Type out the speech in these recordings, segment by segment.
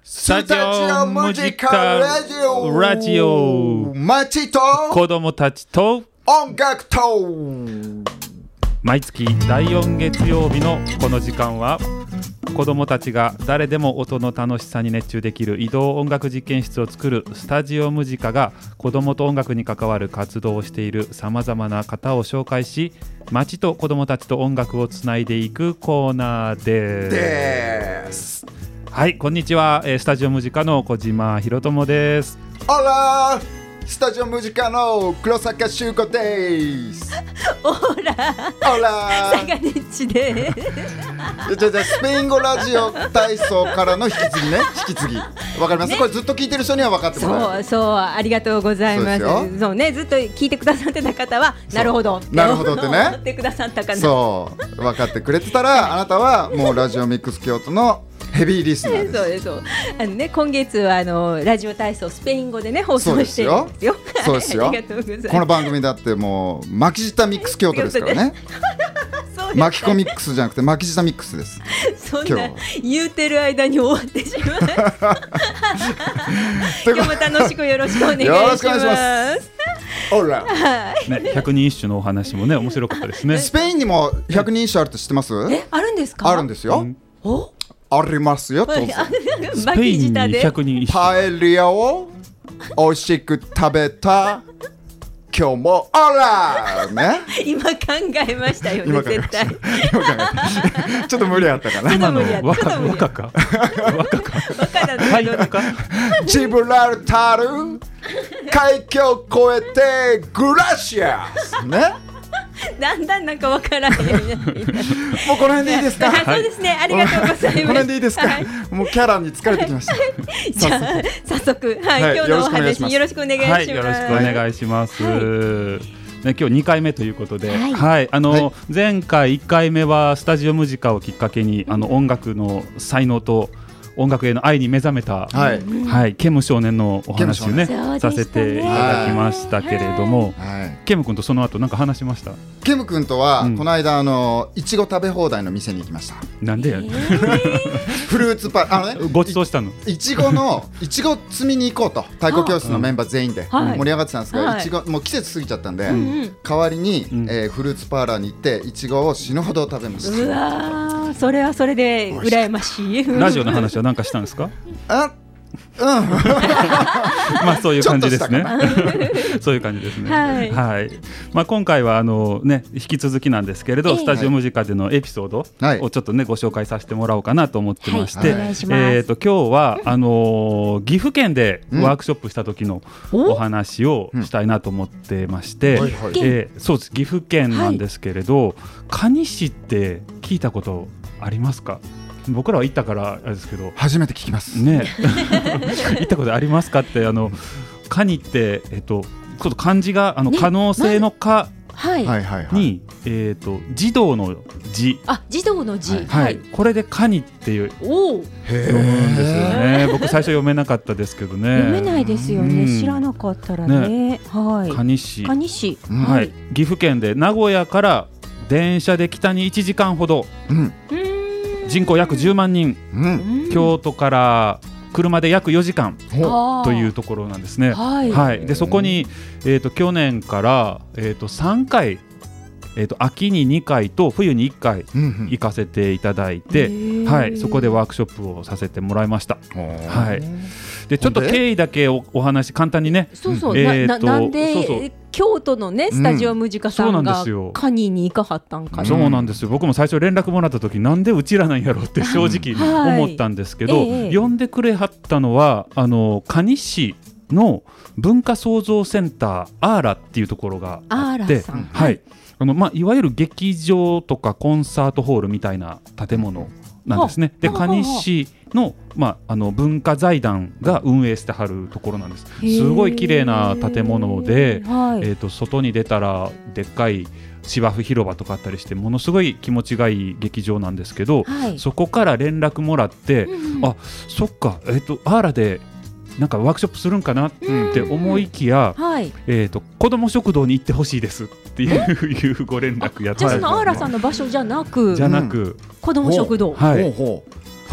スタジオムジカラジオ街と子供たちと音楽と毎月第4月曜日のこの時間は子供たちが誰でも音の楽しさに熱中できる移動音楽実験室を作るスタジオムジカが子供と音楽に関わる活動をしているさまざまな方を紹介し、街と子供たちと音楽をつないでいくコーナーです。はい、こんにちは。スタジオムジカの小島ひろともです。 オラスタジオムジカの黒坂修子です。 オラサガネッチでスペイン語ラジオ体操からの引き継ぎね。引き継ぎわかります、ね、これずっと聞いてる人には分かってもらえる。 そうありがとうございます。そうね、ずっと聞いてくださってた方はなるほどってね思ってくださったかな。 そう分かってくれてたらあなたはもうラジオミックス京都のヘビーリスナーです。 そう今月はラジオ体操スペイン語でね放送してるんですよ。 そうですよ。 ありがとうございます。 この番組だってもう巻き舌ミックス京都ですからね。巻き込ミックスじゃなくて巻き舌ミックスです。 そんな言うてる間に終わってしまう。今日も楽しくよろしくお願いします。 よろしくお願いします。オラ、 ね、百人一首のお話もね面白かったですね。 スペインにも百人一首あるって知ってます？ あるんですか？ あるんですよ。 おありますよ。 スペインに百人一首。 パエリアを美味しく食べた今日もオラね。 今考えましたよね。絶対ちょっと無理あったかな。 今の若かジブラルタル海峡を越えてグラシアスね。 だんだんなんかわからないようになっていた。 もうこの辺でいいですか？ そうですね、ありがとうございます。この辺でいいですか？もうキャラに疲れてきました。 じゃあ早速、今日のお話よろしくお願いします。 よろしくお願いします。ね、今日2回目ということで、前回1回目はスタジオムジカをきっかけに音楽の才能と音楽への愛に目覚めた、ケム少年のお話をねさせていただきましたけれども、ケム君とその後なんか話しました？ ケム君とは、この間いちご食べ放題の店に行きました。 なんでやフルーツパンごちそうしたの？いちご摘みに行こうと太鼓教室のメンバー全員で盛り上がってたんですが、いちごもう季節過ぎちゃったんで、代わりに、フルーツパーラーに行っていちごを死ぬほど食べました。 うわー、それはそれで羨ましい。 ラジオの話は何かしたんですか？まあそういう感じですね。そういう感じですね。はい。まあ今回は引き続きなんですけれど、スタジオムジカでのエピソードをちょっとねご紹介させてもらおうかなと思ってまして、今日は岐阜県でワークショップした時のお話をしたいなと思ってまして、そうです、岐阜県なんですけれど、蟹市って聞いたことありますか？僕らは行ったからあれですけど初めて聞きますね。行ったことありますかって、カニってちょっと漢字が可能性の可に児童の字、 児童の字、 これでカニっていう読むんですよね。僕最初読めなかったですけどね。 読めないですよね、知らなかったらね。 蟹市、 岐阜県で名古屋から電車で北に1時間ほど、人口約10万人、京都から車で約4時間というところなんですね。でそこに、去年から、3回、秋に2回と冬に1回行かせていただいて、そこでワークショップをさせてもらいました。でちょっと経緯だけお話簡単にね。 なんで京都のねスタジオムジカさんがカニに行かはったんかな。 そうなんですよ。僕も最初連絡もらった時なんでうちらなんやろうって正直思ったんですけど、呼んでくれはったのは蟹市の文化創造センターアーラっていうところがあって、いわゆる劇場とかコンサートホールみたいな建物なんですね。で蟹市の文化財団が運営してはるところなんです。すごい綺麗な建物で、外に出たらでっかい芝生広場とかあったりしてものすごい気持ちがいい劇場なんですけど、そこから連絡もらって、そっか、アーラでなんかワークショップするんかなって思いきや、子ども食堂に行ってほしいですっていうご連絡やったんですよね。 じゃあそのアーラさんの場所じゃなく子ども食堂、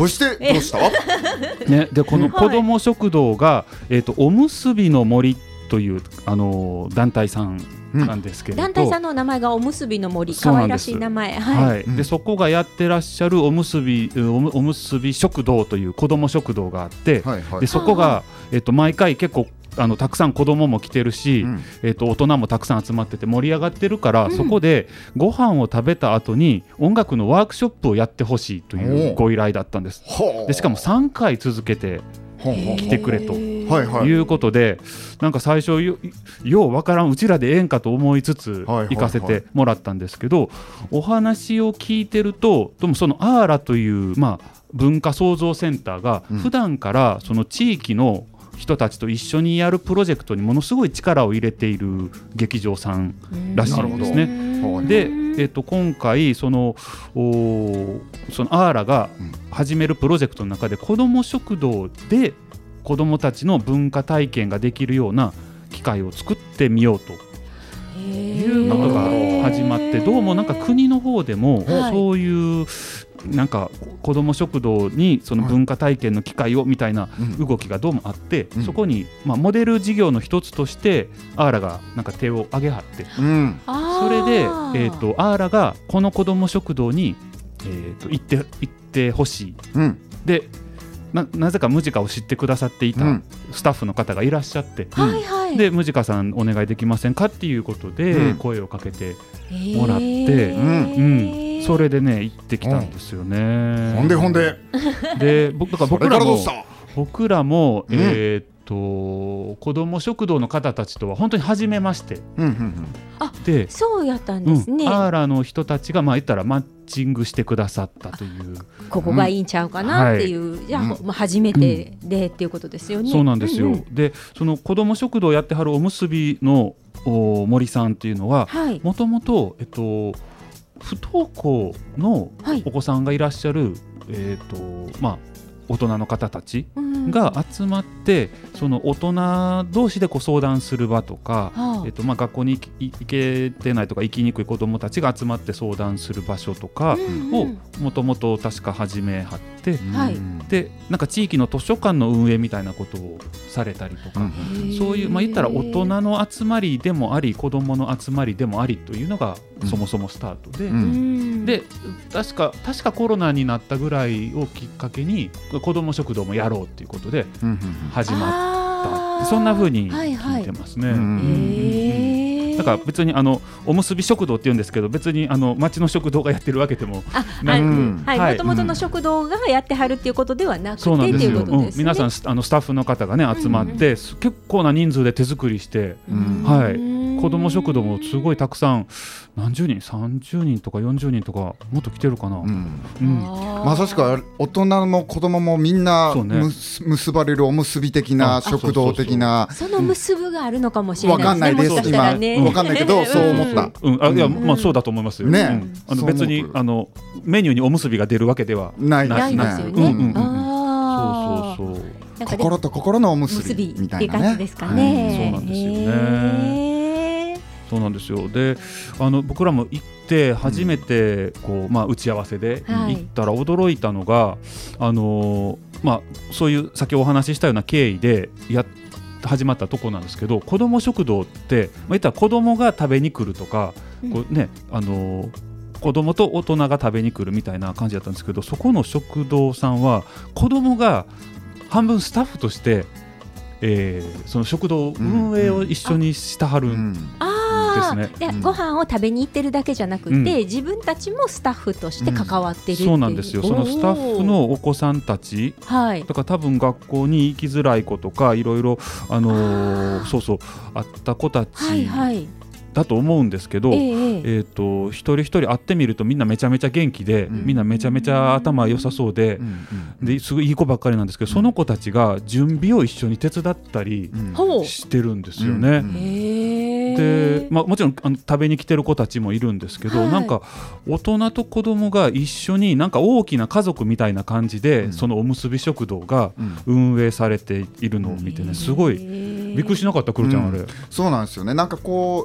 そしてどうしたね、でこの子ども食堂が、おむすびの森という団体さんなんですけれど、 団体さんの名前がおむすびの森、可愛らしい名前、 でそこがやってらっしゃるおむすび食堂という子ども食堂があって、でそこが、毎回結構たくさん子供も来てるし、大人もたくさん集まってて盛り上がってるから、そこでご飯を食べた後に音楽のワークショップをやってほしいというご依頼だったんです。でしかも3回続けて来てくれということで、なんか最初ようわからんうちらでええんかと思いつつ行かせてもらったんですけど、お話を聞いてると、でもそのアーラという、文化創造センターが普段からその地域の人たちと一緒にやるプロジェクトにものすごい力を入れている劇場さんらしいんですね。で、今回そのアーラが始めるプロジェクトの中で、子ども食堂で子どもたちの文化体験ができるような機会を作ってみようということが始まって、どうもなんか国の方でもそういうなんか子ども食堂にその文化体験の機会をみたいな動きがどうもあって、そこにモデル事業の一つとしてアーラがなんか手を挙げはって、それでアーラがこの子ども食堂に行ってほしい、でなぜかムジカを知ってくださっていたスタッフの方がいらっしゃって、でムジカさんお願いできませんかっていうことで声をかけてもらって、それでね行ってきたんですよね。 ほんでで僕らも子ども食堂の方たちとは本当に初めまして、 でそうやったんですね。 アーラの人たちが言ったらマッチングしてくださったという、 ここがいいんちゃうかなっていう、じゃあ初めてでっていうことですよね。 そうなんですよ。でその子ども食堂をやってはるおむすびの森さんっていうのは、もともと不登校のお子さんがいらっしゃる、大人の方たちが集まって、その大人同士で相談する場とか、学校に行けてないとか行きにくい子どもたちが集まって相談する場所とかをもともと確か始めはって、でなんか地域の図書館の運営みたいなことをされたりとか、そういう言ったら大人の集まりでもあり子どもの集まりでもありというのがそもそもスタートで、で確かコロナになったぐらいをきっかけに子ども食堂もやろうっていうことで始まった、そんな風に聞いてますね。だから別におむすび食堂って言うんですけど、別に町の食堂がやってるわけでもなく、 もともとの食堂がやってはるっていうことではなくてっていうことですね。 皆さんスタッフの方がね集まって、結構な人数で手作りして、子ども食堂もすごいたくさん、何十人30人とか40人とかもっと来てるかな。 まさしく大人も子どももみんな結ばれるおむすび的な食堂的な、 その結ぶがあるのかもしれないですね。 わかんないです今わかんないけどそう思った。 いやそうだと思いますよね。別にメニューにおむすびが出るわけではないですね。 そう心と心のおむすびみたいなね。 ですかね。 そうなんですよね。そうなんですよ。で僕らも行って初めて打ち合わせで行ったら驚いたのが、そういう先お話ししたような経緯で始まったところなんですけど、子ども食堂って言ったら子どもが食べに来るとか、子どもと大人が食べに来るみたいな感じだったんですけど、そこの食堂さんは子どもが半分スタッフとして、その食堂運営を一緒にしたはるんですね。 ご飯を食べに行ってるだけじゃなくて、自分たちもスタッフとして関わってるっていう、 そうなんですよ。そのスタッフのお子さんたち、だから多分学校に行きづらい子とかいろいろあった子たちだと思うんですけど、一人一人会ってみるとみんなめちゃめちゃ元気で、みんなめちゃめちゃ頭良さそうで、すごいいい子ばっかりなんですけど、その子たちが準備を一緒に手伝ったりしてるんですよね。でもちろん食べに来てる子たちもいるんですけど、なんか大人と子供が一緒になんか大きな家族みたいな感じで、そのおむすび食堂が運営されているのを見てね、すごいびっくりしなかった？くるちゃんあれ。 そうなんですよね。なんか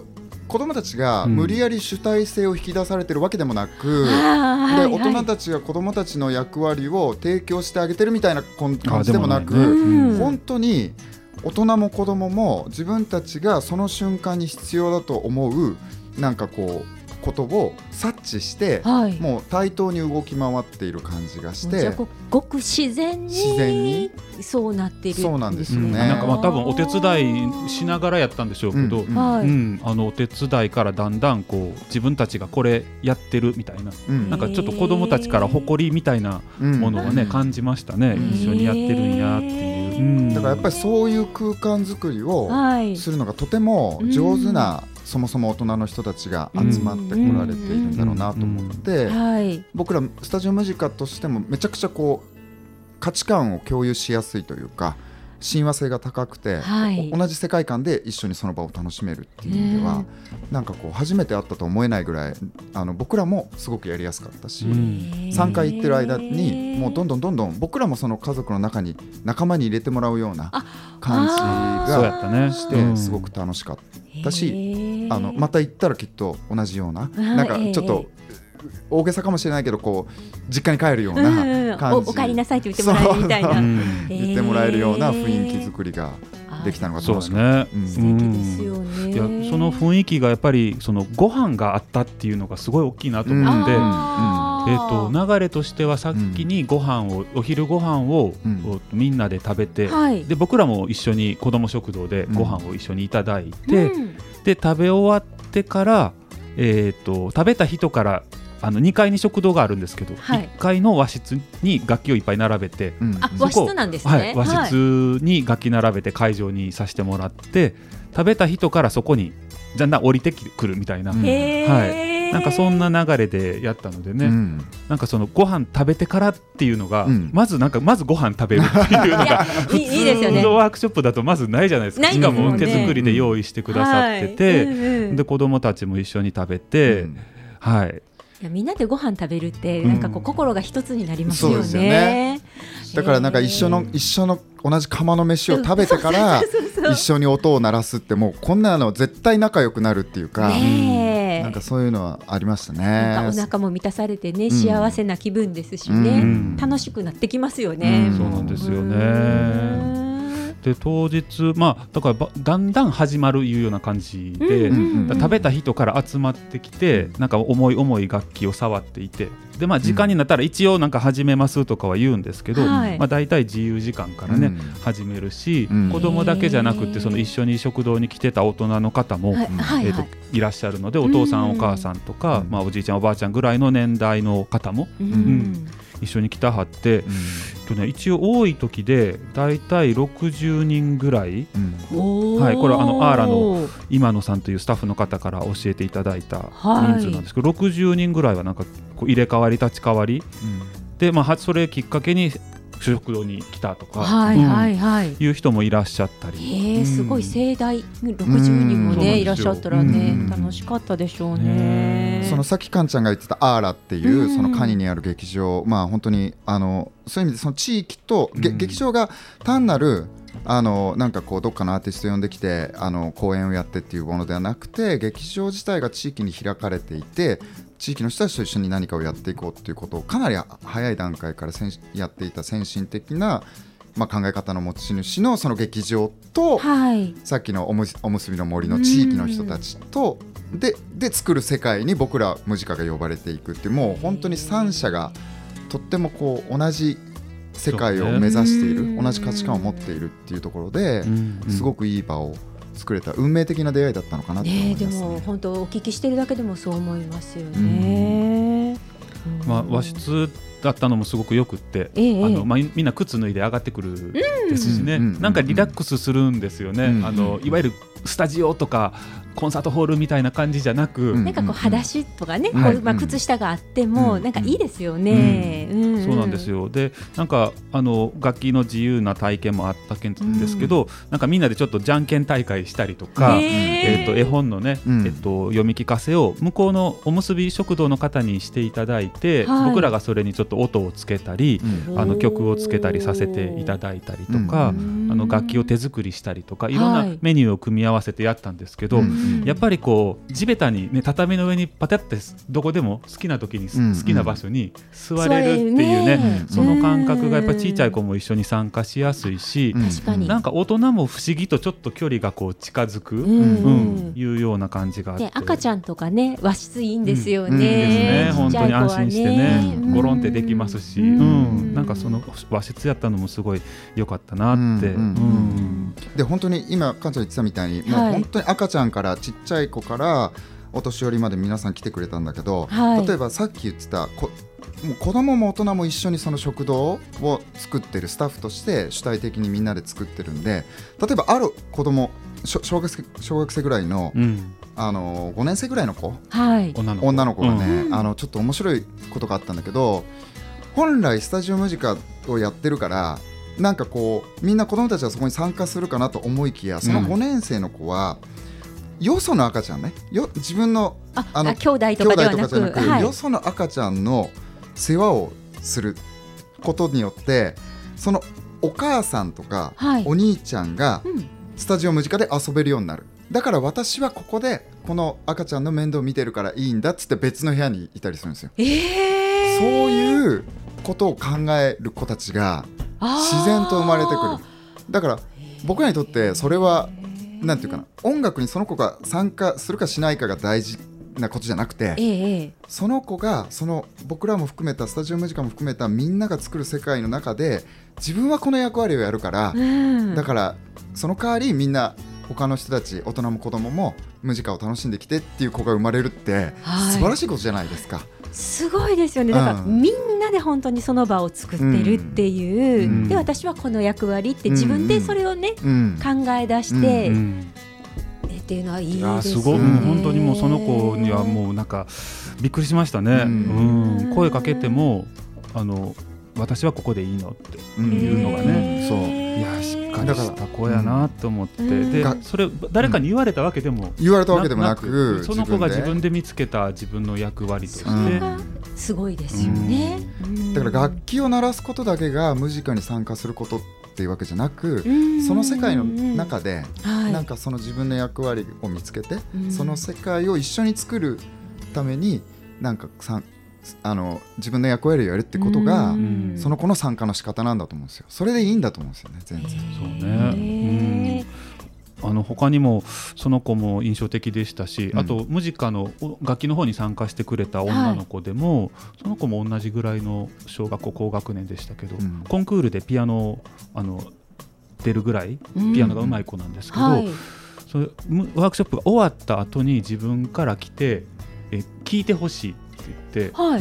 子どもたちが無理やり主体性を引き出されてるわけでもなく、で大人たちが子どもたちの役割を提供してあげてるみたいな感じでもなく、本当に大人も子どもも自分たちがその瞬間に必要だと思うなんかこうことを察知して、もう対等に動き回っている感じがして、 じゃあごく自然にそうなっている。 そうなんですよね。 なんか多分お手伝いしながらやったんでしょうけど、お手伝いからだんだんこう自分たちがこれやってるみたいな、なんかちょっと子どもたちから誇りみたいなものをね、感じましたね。一緒にやってるんやっていう、 だからやっぱりそういう空間作りをするのがとても上手な、そもそも大人の人たちが集まってこられているんだろうなと思って、僕らスタジオムジカとしてもめちゃくちゃこう価値観を共有しやすいというか、親和性が高くて、同じ世界観で一緒にその場を楽しめるっていう意味では、なんかこう初めて会ったと思えないぐらい僕らもすごくやりやすかったし、3回行ってる間にもうどんどん僕らもその家族の中に仲間に入れてもらうような感じがしてすごく楽しかったし、また行ったらきっと同じような、なんかちょっと大げさかもしれないけどこう実家に帰るような感じ、 お帰りなさいって言ってもらえるみたいな言ってもらえるような雰囲気作りができたのが楽しかった。 素敵ですよね。 いやその雰囲気がやっぱりそのご飯があったっていうのがすごい大きいなと思って、流れとしては先にご飯を、お昼ご飯を、みんなで食べて、で僕らも一緒に子ども食堂でご飯を一緒にいただいて、で食べ終わってから、食べた人から2階に食堂があるんですけど、1階の和室に楽器をいっぱい並べて、 和室なんですね。 和室に楽器並べて会場にさせてもらって、食べた人からそこにだんだん降りてくるみたいな、なんかそんな流れでやったのでね、なんかそのご飯食べてからっていうのが、まずご飯食べるっていうのが普通のワークショップだとまずないじゃないですか。しかも手作りで用意してくださってて、で子どもたちも一緒に食べて、 いやみんなでご飯食べるってなんかこう心が一つになりますよね。 そうですよね。だからなんか一緒の同じ釜の飯を食べてから一緒に音を鳴らすって、もうこんなの絶対仲良くなるっていうか、なんかそういうのはありましたね。 なんかお腹も満たされてね、幸せな気分ですしね、楽しくなってきますよね。 そうなんですよね。で当日、だからだんだん始まるいうような感じで、食べた人から集まってきて、なんか重い楽器を触っていて、で時間になったら一応なんか始めますとかは言うんですけど、だいたい自由時間からね、始めるし、子供だけじゃなくてその一緒に食堂に来てた大人の方もいらっしゃるので、お父さんお母さんとか、おじいちゃんおばあちゃんぐらいの年代の方も、一緒に来たはって、一応多い時でだいたい60人ぐらい、これはアーラの今野さんというスタッフの方から教えていただいた人数なんですけど、60人ぐらいはなんかこう入れ替わり立ち替わり、で、それきっかけに食堂に来たとかいう人もいらっしゃったり、 すごい盛大、60人もねいらっしゃったらね、楽しかったでしょうね。 そのさっきカンちゃんが言ってたアーラっていうそのカニにある劇場、本当にそういう意味でその地域と、劇場が単なるなんかこうどっかのアーティスト呼んできて公演をやってっていうものではなくて、劇場自体が地域に開かれていて、地域の人たちと一緒に何かをやっていこうっていうことをかなり早い段階からやっていた先進的な、考え方の持ち主のその劇場と、さっきのおむすびの森の地域の人たちとで作る世界に僕らムジカが呼ばれていくっていう、もう本当に3者がとってもこう同じ世界を目指している、同じ価値観を持っているっていうところで、すごくいい場を作れた運命的な出会いだったのかなと思います、 でも本当お聞きしてるだけでもそう思いますよね。 和室だったのもすごくよくって、みんな靴脱いで上がってくるですしね、なんかリラックスするんですよね。いわゆるスタジオとかコンサートホールみたいな感じじゃなく、 なんかこう裸足とかね、靴下があってもなんかいいですよね。 そうなんですよ。でなんか楽器の自由な体験もあったんですけど、なんかみんなでちょっとじゃんけん大会したりとか、絵本のね、読み聞かせを向こうのおむすび食堂の方にしていただいて、僕らがそれにちょっと音をつけたり、曲をつけたりさせていただいたりとか、楽器を手作りしたりとか、いろんなメニューを組み合わわせてやったんですけど、やっぱりこう地べたに、ね、畳の上にパタってどこでも好きな時に好きな場所に座れるっていうね、その感覚がやっぱり小さい子も一緒に参加しやすいし、なんか大人も不思議とちょっと距離がこう近づく、いうような感じがあって、 赤ちゃんとかね和室いいんですよね、 いいですね、本当に安心してね、ゴロンってできますし、なんかその和室やったのもすごい良かったなって。 で本当に今かんちゃん言ってたみたいに、もう本当に赤ちゃんからちっちゃい子からお年寄りまで皆さん来てくれたんだけど、例えばさっき言ってたもう子供も大人も一緒にその食堂を作ってるスタッフとして主体的にみんなで作ってるんで、例えばある子供小学生ぐらいの、5年生ぐらいの子、女の子がね、ちょっと面白いことがあったんだけど、本来スタジオムジカをやってるからなんかこうみんな子供たちはそこに参加するかなと思いきや、その5年生の子は、よその赤ちゃんね、自分の兄弟とかではなく、 よその赤ちゃんの世話をすることによって、そのお母さんとか、お兄ちゃんがスタジオムジカで遊べるようになる。だから私はここでこの赤ちゃんの面倒を見てるからいいんだっつって別の部屋にいたりするんですよ。そういうことを考える子たちが自然と生まれてくる。だから僕らにとってそれはなんていうかな、音楽にその子が参加するかしないかが大事なことじゃなくて、その子が僕らも含めたスタジオムジカも含めたみんなが作る世界の中で自分はこの役割をやるから、だからその代わりみんな他の人たち、大人も子供もムジカを楽しんできてっていう子が生まれるって素晴らしいことじゃないですか。 すごいですよね。だからみんなで本当にその場を作ってるっていう、で私はこの役割って自分でそれをね、考え出して、っていうのはいいですね。 すごい、本当にもうその子にはもうなんかびっくりしましたね。声かけても私はここでいいのっていうのがね、いやしっかりした子やなと思って、でそれ誰かに言われたわけでもなく、その子が自分で見つけた自分の役割として、 すごいですよね。 だから楽器を鳴らすことだけがムジカに参加することっていうわけじゃなく、その世界の中でなんかその自分の役割を見つけて、その世界を一緒に作るためになんか自分の役割をやるってことが、その子の参加の仕方なんだと思うんですよ。それでいいんだと思うんですよね、全然。 そうね。他にもその子も印象的でしたし、あとムジカの楽器の方に参加してくれた女の子でも、その子も同じぐらいの小学校高学年でしたけど、コンクールでピアノ出るぐらいピアノが上手い子なんですけど、それワークショップが終わった後に自分から来て聴いてほしいって言って、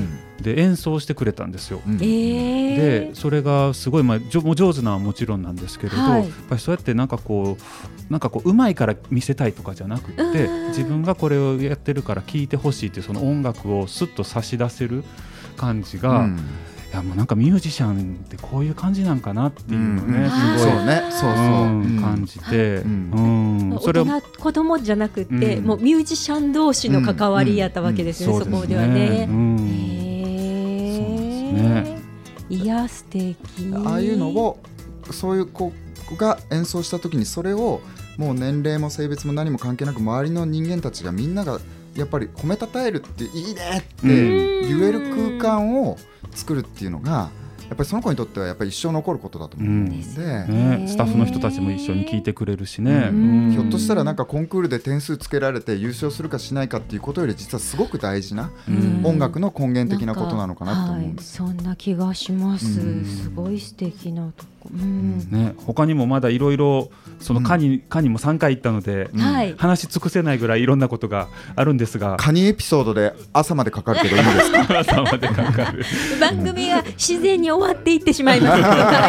で演奏してくれたんですよ。でそれがすごい、上手なのはもちろんなんですけれど、やっぱりそうやってなんかこう上手いから見せたいとかじゃなくて、自分がこれをやってるから聴いてほしいっていうその音楽をスッと差し出せる感じが、いやもうなんかミュージシャンってこういう感じなんかなっていうのね、すごい感じて、 それを子供じゃなくて、もうミュージシャン同士の関わりやったわけですね、そこではね。いや素敵。 ああいうのをそういう子が演奏した時に、それをもう年齢も性別も何も関係なく周りの人間たちがみんながやっぱり褒めたたえるっていいねって言える空間を作るっていうのがやっぱりその子にとってはやっぱり一生残ることだと思うので、 スタッフの人たちも一緒に聞いてくれるしね、 ひょっとしたらなんかコンクールで点数つけられて優勝するかしないかっていうことより実はすごく大事な音楽の根源的なことなのかなと思うんです。 そんな気がします。すごい素敵なとこ、 他にもまだいろいろそのカニも3回行ったので、話し尽くせないぐらいいろんなことがあるんですが、 カニエピソードで朝までかかるけどいいですか？ 朝までかかる番組が自然に終わっていってしまいます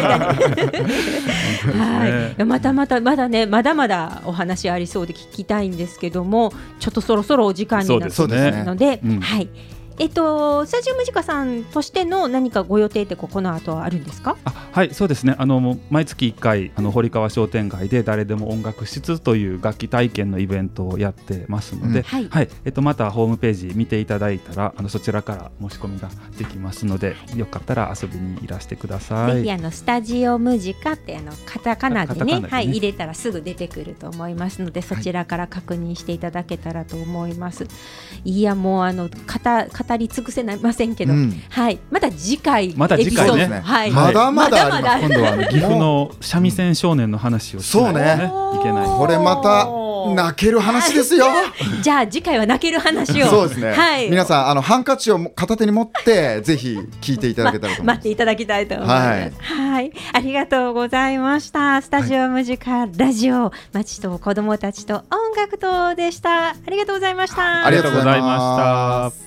まだね、まだまだお話ありそうで聞きたいんですけども、ちょっとそろそろお時間になってますので、 スタジオムジカさんとしての何かご予定ってこの後はあるんですか？ はい、そうですね。毎月1回堀川商店街で誰でも音楽室という楽器体験のイベントをやってますので、はい、またホームページ見ていただいたらそちらから申し込みができますので、よかったら遊びにいらしてください。 ぜひスタジオムジカってカタカナでね、入れたらすぐ出てくると思いますので、そちらから確認していただけたらと思います。いやもう語り尽くせませんけど、はい、また次回ね、 まだまだあります。 今度は岐阜の三味線少年の話をしないとね、いけない。 これまた泣ける話ですよ。 じゃあ次回は泣ける話を。 そうですね、はい、皆さんハンカチを片手に持ってぜひ聞いていただけたらと思います。 待っていただきたいと思います。はい、ありがとうございました。スタジオムジカラジオ、街と子どもたちと音楽とでした。ありがとうございました。 ありがとうございました。